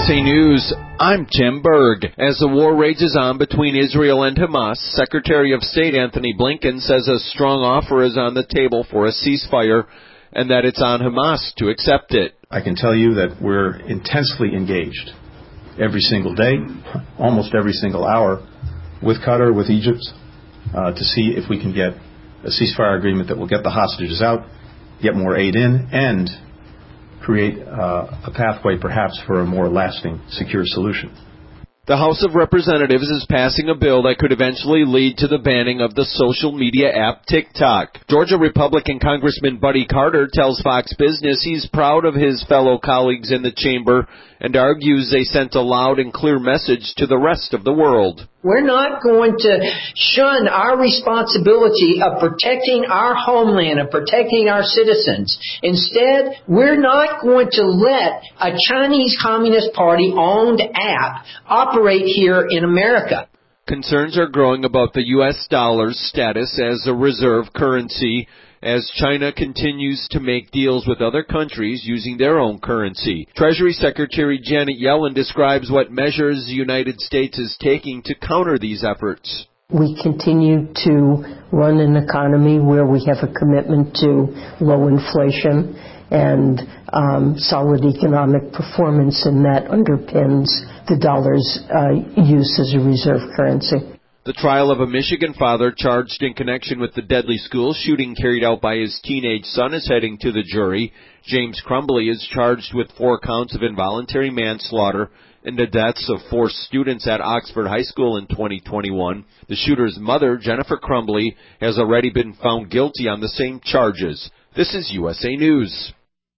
USA News, I'm Tim Berg. As the war rages on between Israel and Hamas, Secretary of State Anthony Blinken says a strong offer is on the table for a ceasefire and that it's on Hamas to accept it. I can tell you that we're intensely engaged every single day, almost every single hour, with Qatar, with Egypt, to see if we can get a ceasefire agreement that will get the hostages out, get more aid in, and create a pathway perhaps for a more lasting, secure solution. The House of Representatives is passing a bill that could eventually lead to the banning of the social media app TikTok. Georgia Republican Congressman Buddy Carter tells Fox Business he's proud of his fellow colleagues in the chamber and argues they sent a loud and clear message to the rest of the world. We're not going to shun our responsibility of protecting our homeland and protecting our citizens. Instead, we're not going to let a Chinese Communist Party-owned app operate here in America. Concerns are growing about the U.S. dollar's status as a reserve currency as China continues to make deals with other countries using their own currency. Treasury Secretary Janet Yellen describes what measures the United States is taking to counter these efforts. We continue to run an economy where we have a commitment to low inflation and solid economic performance, and that underpins the dollar's use as a reserve currency. The trial of a Michigan father charged in connection with the deadly school shooting carried out by his teenage son is heading to the jury. James Crumbly is charged with 4 counts of involuntary manslaughter and the deaths of 4 students at Oxford High School in 2021. The shooter's mother, Jennifer Crumbly, has already been found guilty on the same charges. This is USA News.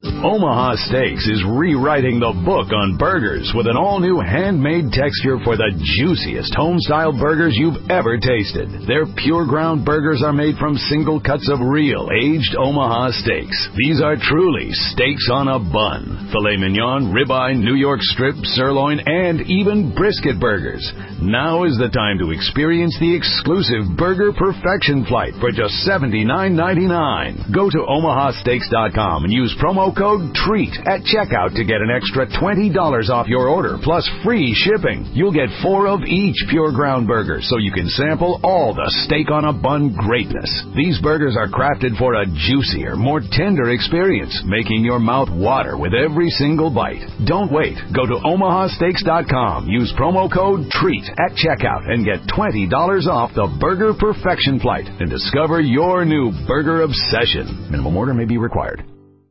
Omaha Steaks is rewriting the book on burgers with an all-new handmade texture for the juiciest home-style burgers you've ever tasted. Their pure ground burgers are made from single cuts of real, aged Omaha steaks. These are truly steaks on a bun. Filet mignon, ribeye, New York strip, sirloin, and even brisket burgers. Now is the time to experience the exclusive Burger Perfection Flight for just $79.99. Go to omahasteaks.com and use promo code TREAT at checkout to get an extra $20 off your order, plus free shipping. You'll get 4 of each pure ground burger, so you can sample all the steak on a bun greatness. These burgers are crafted for a juicier, more tender experience, making your mouth water with every single bite. Don't wait. Go to omahasteaks.com, use promo code TREAT at checkout, and get $20 off the Burger Perfection Flight and discover your new burger obsession. Minimum order may be required.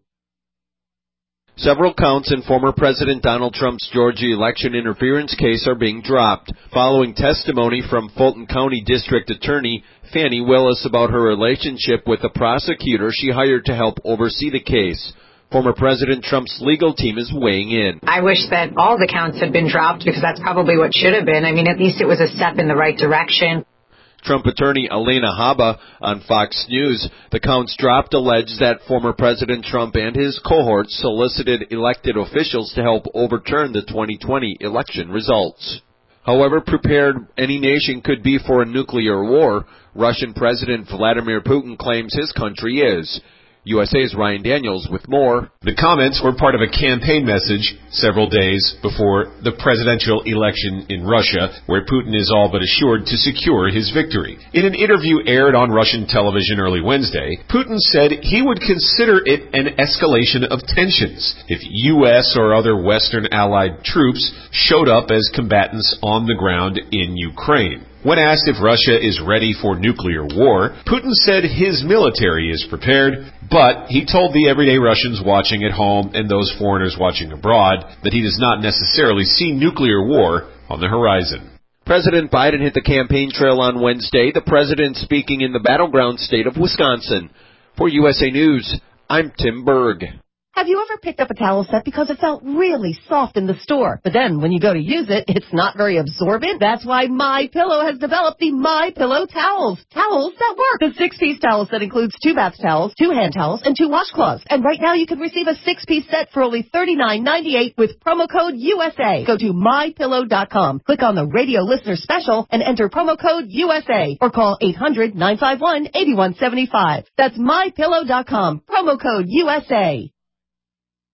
Several counts in former President Donald Trump's Georgia election interference case are being dropped, following testimony from Fulton County District Attorney Fannie Willis about her relationship with the prosecutor she hired to help oversee the case. Former President Trump's legal team is weighing in. I wish that all the counts had been dropped, because that's probably what should have been. I mean, at least it was a step in the right direction. Trump attorney Alina Habba on Fox News. The counts dropped allege that former President Trump and his cohorts solicited elected officials to help overturn the 2020 election results. However prepared any nation could be for a nuclear war, Russian President Vladimir Putin claims his country is. USA's Ryan Daniels with more. The comments were part of a campaign message several days before the presidential election in Russia, where Putin is all but assured to secure his victory. In an interview aired on Russian television early Wednesday, Putin said he would consider it an escalation of tensions if U.S. or other Western allied troops showed up as combatants on the ground in Ukraine. When asked if Russia is ready for nuclear war, Putin said his military is prepared, but he told the everyday Russians watching at home and those foreigners watching abroad that he does not necessarily see nuclear war on the horizon. President Biden hit the campaign trail on Wednesday, the president speaking in the battleground state of Wisconsin. For USA News, I'm Tim Berg. Have you ever picked up a towel set because it felt really soft in the store, but then when you go to use it, it's not very absorbent? That's why MyPillow has developed the MyPillow towels. Towels that work. The 6-piece towel set includes 2 bath towels, 2 hand towels, and 2 washcloths. And right now you can receive a 6-piece set for only $39.98 with promo code USA. Go to MyPillow.com, click on the radio listener special, and enter promo code USA, or call 800-951-8175. That's MyPillow.com, promo code USA.